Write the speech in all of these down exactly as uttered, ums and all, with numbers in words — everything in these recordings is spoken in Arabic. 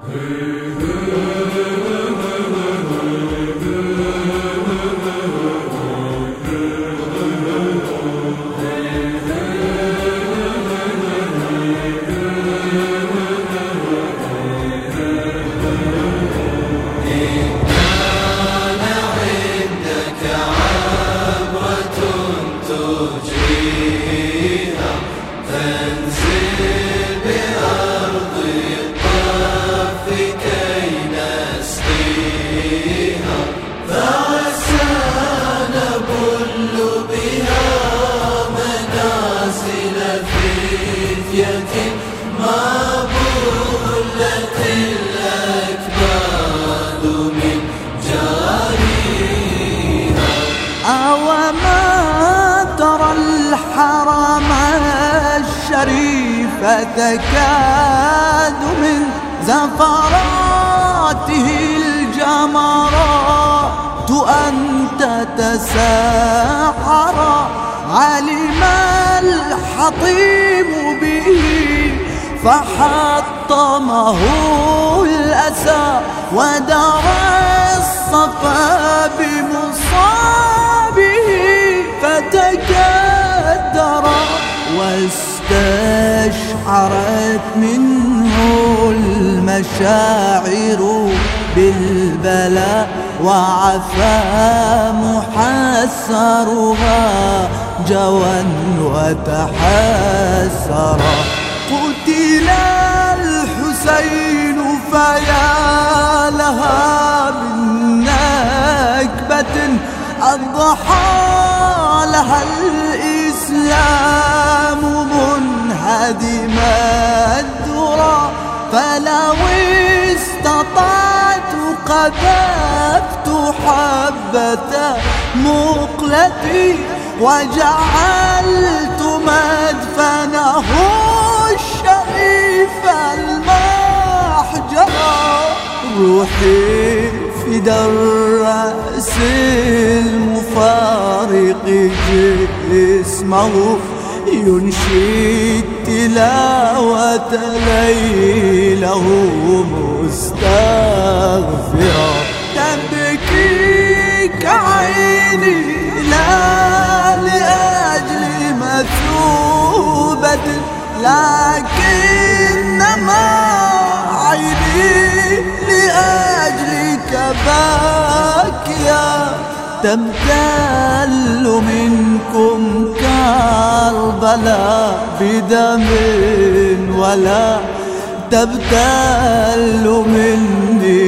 الحرم الشريف تكاد من زفراته الجمرات أن تتساحر. علم الحطيم به فحطمه الأسى ودرى الصفا بمصابه فتكدر واستشعرت منه المشاعر بالبلاء وعفى محسرها جوى وتحسرا. قتل الحسين فيا لها من نكبة أضحى لها الإسلام منهدم الذرى. فلو استطعت قذفت حبة مقلتي وجعلت مدفنه الشريف المحجرا. روحي فدى الرأس المفارق جسمه ينشي التلاوة ليله مستغفرا. تبكيك عيني لا لأجل مثوبة لكنما عيني لأجلك باكيا. تبتل منكم كربلاء بدم ولا تبتل مني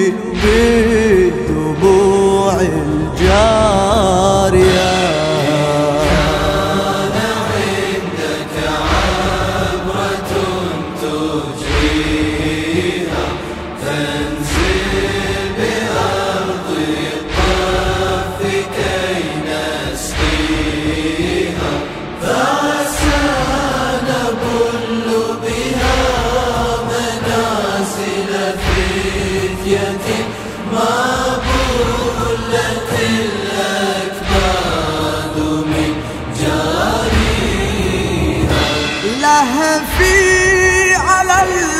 بالدموع الجارية. لهفي على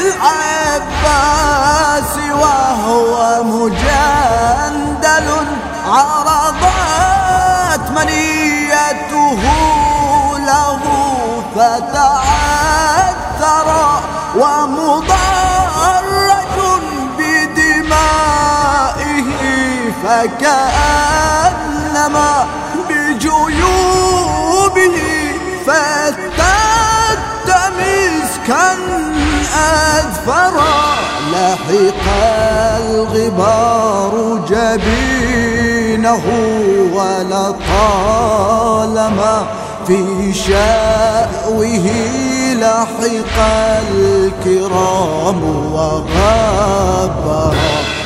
العباس وهو مجندل عرضت منيته له فتعثر ومضرج بدمائه فكأنما بجيوبه فتت مسكا أذفرا. لحق الغبار جبينه ولطالما في شأوه لحق الكرام وغبرا.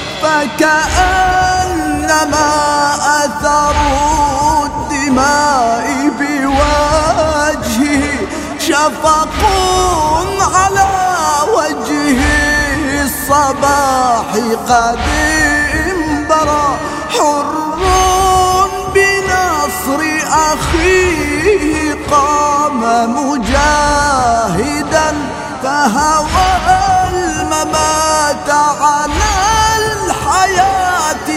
فكأنما أثروا الدماء بوجهه شفق على وجه الصباح قد انبرى. حر بنصر أخيه قام مجاهدا فهوى ومات على الحياة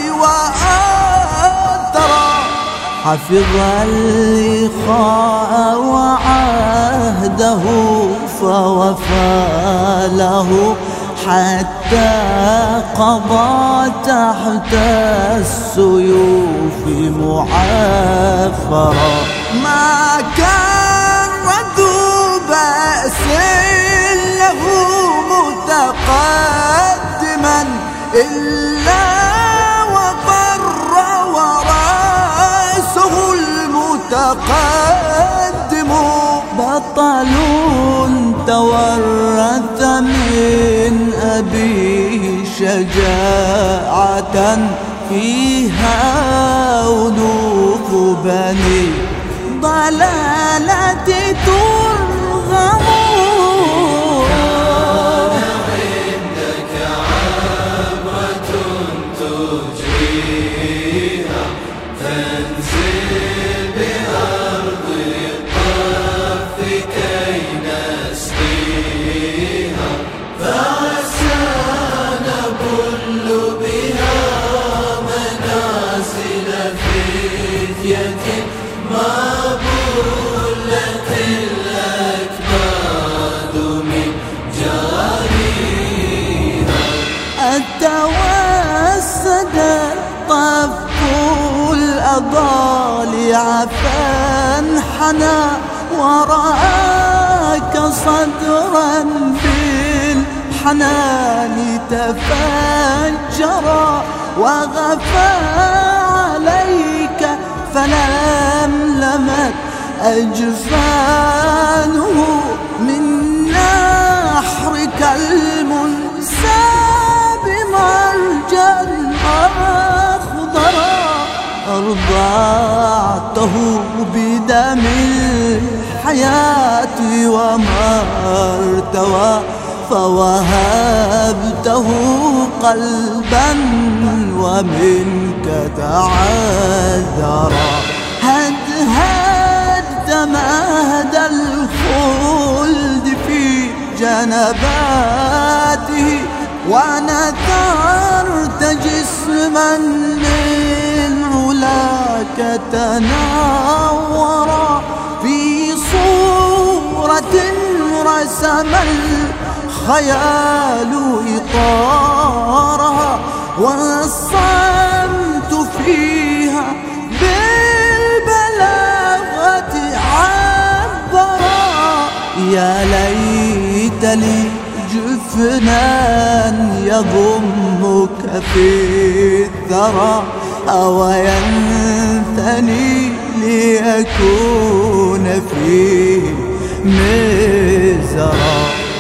وآثرا. حفظ اللقاء وعهده فوفى له حتى قضى تحت السيوف معافرا. ما كان ذو بأس له متقدما إلا وقر ورأسه المتقدم. بطل تورث من أبيه شجاعة فيها أنوف بني ضلالة ترغم. عندك عبرة تجريها تنزل بأرض الطرف كي نسقيها. فعسى نبل بها منازل فتية مبلة الأكباد من جاريها. أتوسد طف الأضالع فانحنى ورآك صدرا بالحنان تفجرا. وغفى عليك فلملمت أجفانه من نحرك المنساب مرجا أخضرا. أرضعته بدم الحياة وما ارتوى فوهبته قلبا ومنك تعذرا. هدهدت مهد الخلد في جنباته ونثرت جسما من علاك تنورا. في صورة رسم الخيال إطارها وصمت فيها بالبلاغة عبرا. يا ليت لي جفنان يضمك في الثرى أو ينثني ليكون فيه مزرا.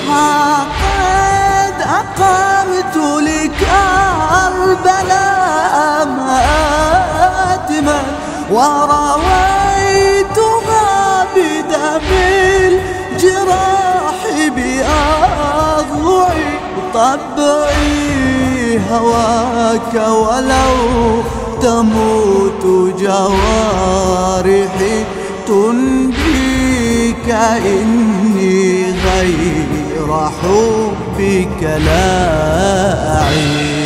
قد أقمت لكربلاء مآتما ورويتها بدم الجراح بأضلعي. طبعي هواك ولو تموت جوارحي تنبيك إني غير حبك لا أعيش.